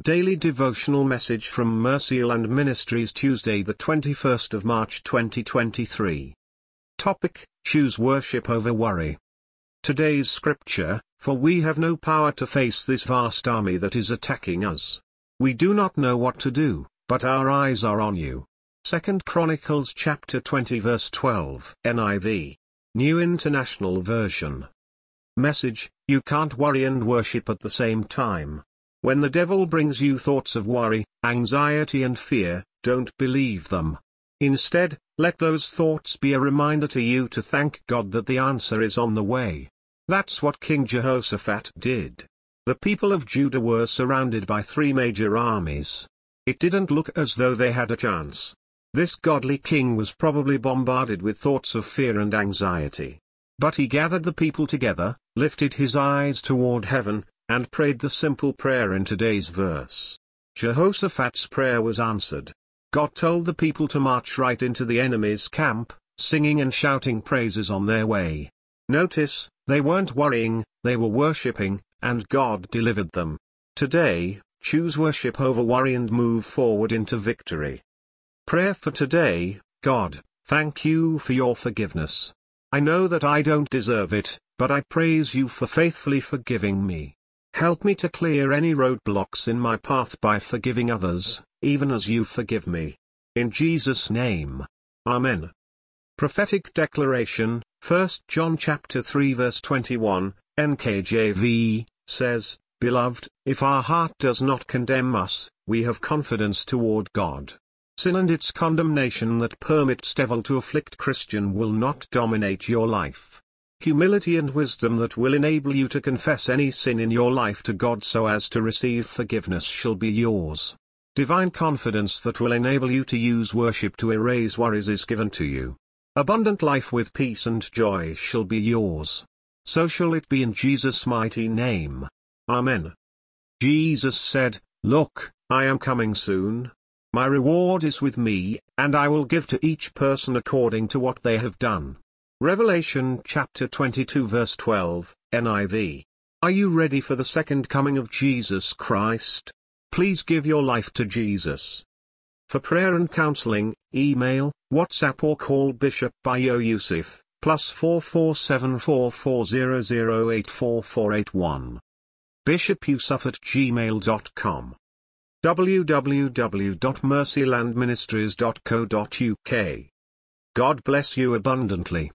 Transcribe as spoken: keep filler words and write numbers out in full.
Daily Devotional Message from Mercyland Ministries, Tuesday the twenty-first of March twenty twenty-three. Topic: Choose worship over worry. Today's scripture: For we have no power to face this vast army that is attacking us. We do not know what to do, but our eyes are on you. Second Chronicles chapter twenty verse twelve, N I V. New International Version. Message: You can't worry and worship at the same time. When the devil brings you thoughts of worry, anxiety and fear, don't believe them. Instead, let those thoughts be a reminder to you to thank God that the answer is on the way. That's what King Jehoshaphat did. The people of Judah were surrounded by three major armies. It didn't look as though they had a chance. This godly king was probably bombarded with thoughts of fear and anxiety. But he gathered the people together, lifted his eyes toward heaven, and prayed the simple prayer in today's verse. Jehoshaphat's prayer was answered. God told the people to march right into the enemy's camp, singing and shouting praises on their way. Notice, they weren't worrying, they were worshipping, and God delivered them. Today, choose worship over worry and move forward into victory. Prayer for today: God, thank you for your forgiveness. I know that I don't deserve it, but I praise you for faithfully forgiving me. Help me to clear any roadblocks in my path by forgiving others, even as you forgive me. In Jesus' name. Amen. Prophetic Declaration, First John chapter three verse twenty-one, N K J V, says, Beloved, if our heart does not condemn us, we have confidence toward God. Sin and its condemnation that permits devil to afflict Christian will not dominate your life. Humility and wisdom that will enable you to confess any sin in your life to God so as to receive forgiveness shall be yours. Divine confidence that will enable you to use worship to erase worries is given to you. Abundant life with peace and joy shall be yours. So shall it be in Jesus' mighty name. Amen. Jesus said, Look, I am coming soon. My reward is with me, and I will give to each person according to what they have done. Revelation chapter twenty-two verse twelve, N I V. Are you ready for the second coming of Jesus Christ? Please give your life to Jesus. For prayer and counseling, email, WhatsApp or call Bishop Bayo Yusuf, plus four four seven four four zero zero eight four four eight one. bishop yusuf at gmail dot com. w w w dot mercyland ministries dot co dot u k. God bless you abundantly.